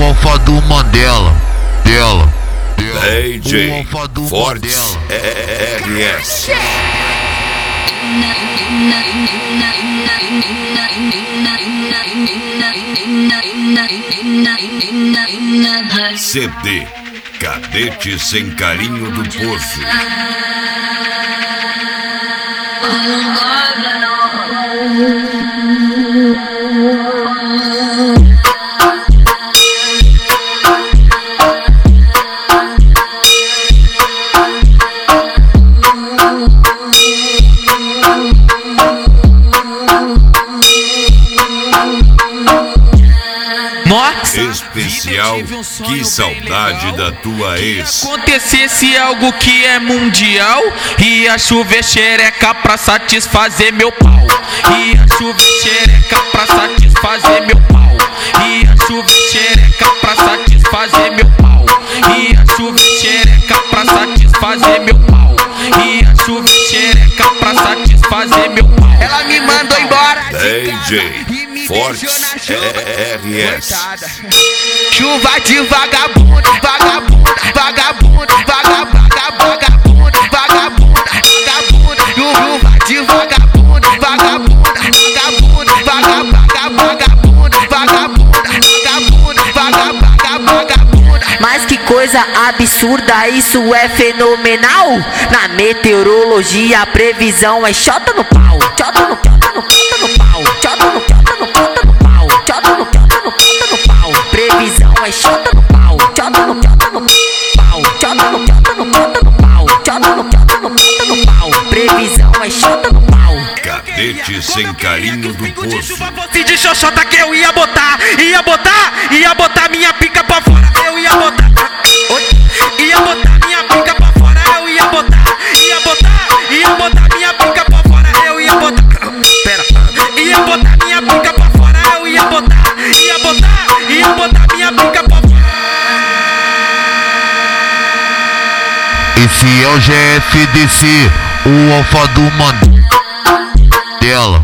alfa do Mandela, dela. DJ Fortes RS. CD Cadete Sem Carinho do Poço. Especial, que saudade da tua ex. Se acontecesse algo que é mundial, ia chover xereca pra satisfazer meu pau. Ia chover xereca pra satisfazer meu pau. Ia chover xereca pra satisfazer meu pau. Ia chover xereca pra satisfazer meu pau. Ia chover xereca pra satisfazer meu pau. Ela me mandou embora. DJ Fortes RS. Chuva de vagabundo, vagabundo, vagabundo, vagabundo, vagabundo, vagabundo, vagabundo. Chuva de vagabundo, vagabundo, vagabundo, vagabundo, vagabundo, vagabundo. Mas que coisa absurda, isso é fenomenal. Na meteorologia a previsão é chota no pau, chota no pau, chota no pau, chota no pau. Previsão é chota no pau, chota no pau, chota no pau, chota no pau. Previsão é chota no pau. Cadete Sem Carinho do Poço. Se de xoxota que eu ia botar minha pica pra fora, eu ia botar minha pica pra fora, eu ia botar minha pica pra fora, eu ia botar, ia botar minha pica pra fora, eu ia botar minha pica pra fora. Esse é o GFDC, o alfa do Mandela.